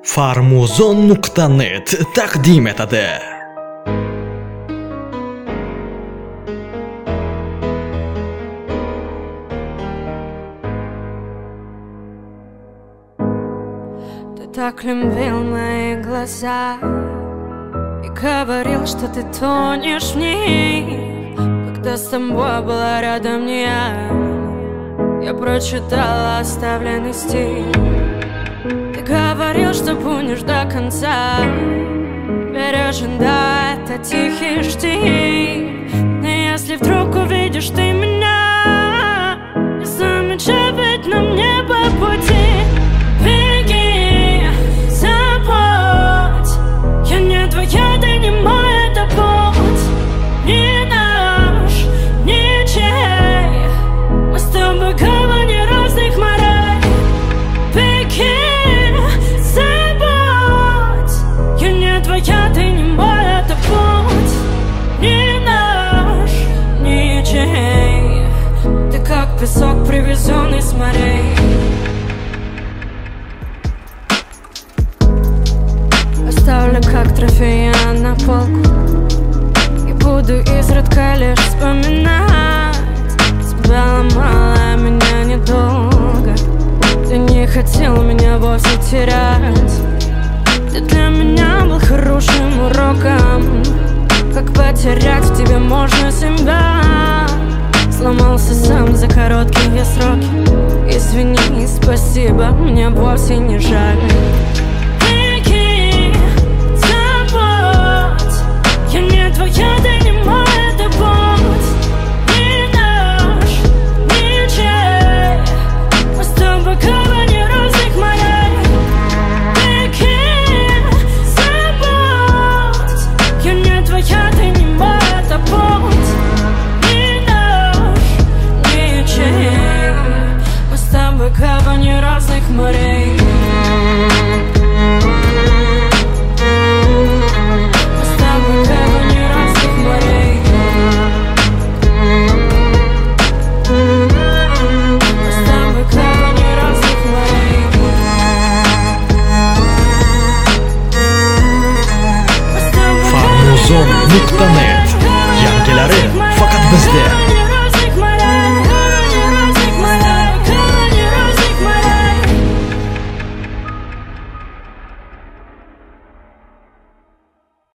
Farmuzon .net taqdim etadi. Ты так любил мои глаза и говорил, что ты тонешь в них. Когда с тобой была рядом не я прочитала оставленный стих. Ты говорил, что будешь до конца бережен, да, это тихий штиль. Но если вдруг увидишь ты меня, не замечай, ведь нам не по пути. Беги, забудь, я не твоя, ты не мой, это путь не наш, ничей. Мы с тобой гавани разных морей. Беги, ты не мой, это путь не наш, ничей. Ты как песок, привезенный с морей. Оставлю как трофея на полку и буду изредка лишь вспоминать. Тебя ломала меня недолго, ты не хотел меня вовсе терять. Ты для меня был хорошим уроком, как потерять в тебе можно себя. Сломался сам за короткие сроки. Извини, спасибо, мне вовсе не жаль.